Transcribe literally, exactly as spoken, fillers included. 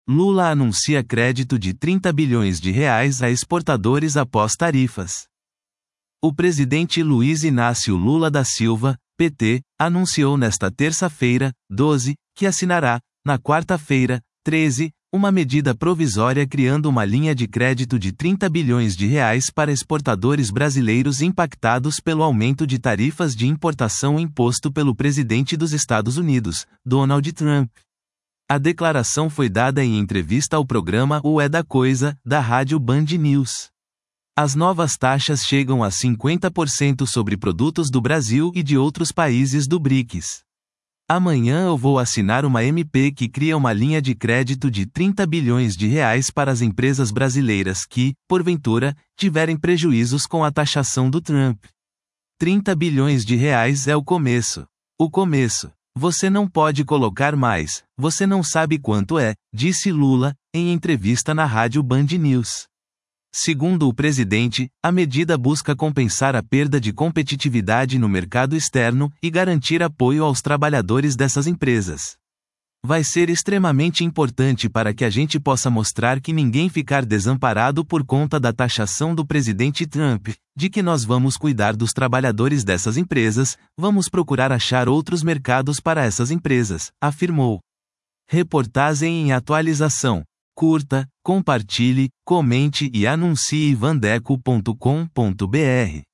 Lula anuncia crédito de trinta bilhões de reais a exportadores após tarifas. O presidente Luiz Inácio Lula da Silva, P T, anunciou nesta terça-feira, doze, que assinará, na quarta-feira, treze, uma medida provisória criando uma linha de crédito de trinta bilhões de reais para exportadores brasileiros impactados pelo aumento de tarifas de importação imposto pelo presidente dos Estados Unidos, Donald Trump. A declaração foi dada em entrevista ao programa O É da Coisa, da rádio Band News. As novas taxas chegam a cinquenta por cento sobre produtos do Brasil e de outros países do BRICS. Amanhã eu vou assinar uma M P que cria uma linha de crédito de trinta bilhões de reais para as empresas brasileiras que, porventura, tiverem prejuízos com a taxação do Trump. trinta bilhões de reais é o começo. O começo. Você não pode colocar mais, você não sabe quanto é, disse Lula, em entrevista na rádio Band News. Segundo o presidente, a medida busca compensar a perda de competitividade no mercado externo e garantir apoio aos trabalhadores dessas empresas. Vai ser extremamente importante para que a gente possa mostrar que ninguém ficar desamparado por conta da taxação do presidente Trump, de que nós vamos cuidar dos trabalhadores dessas empresas, vamos procurar achar outros mercados para essas empresas, afirmou. Reportagem em atualização. Curta, compartilhe, comente e anuncie vandeco ponto com ponto br.